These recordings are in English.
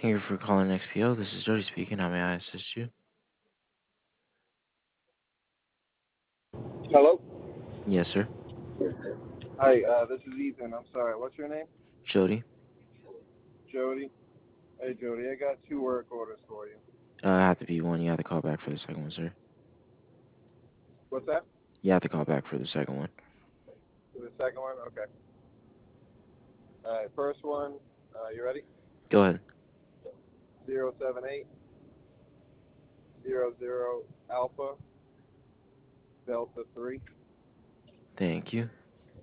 Thank you for calling XPO. This is Jody speaking. How may I assist you? Hello. Yes, sir. Hi, this is Ethan. I'm sorry. What's your name? Jody. Jody. Hey, Jody. I got two work orders for you. Have to be one. You have to call back for the second one, sir. What's that? You have to call back for the second one. The second one? Okay. All right. First one. You ready? Go ahead. 07800 Alpha Delta 3. Thank you.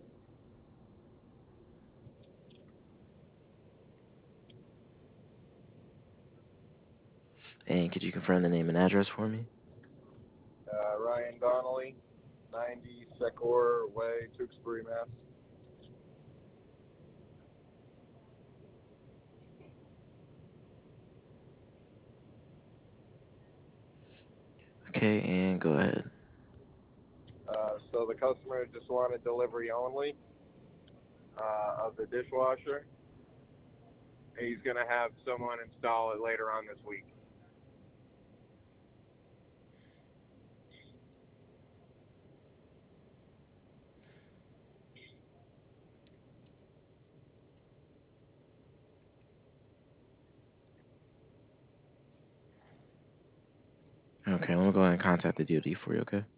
And could you confirm the name and address for me? Ryan Donnelly, 90 Secor Way, Tewksbury, Mass. Okay, and go ahead. So the customer just wanted delivery only of the dishwasher. He's going to have someone install it later on this week. Okay, I'm gonna go ahead and contact the DoD for you, okay?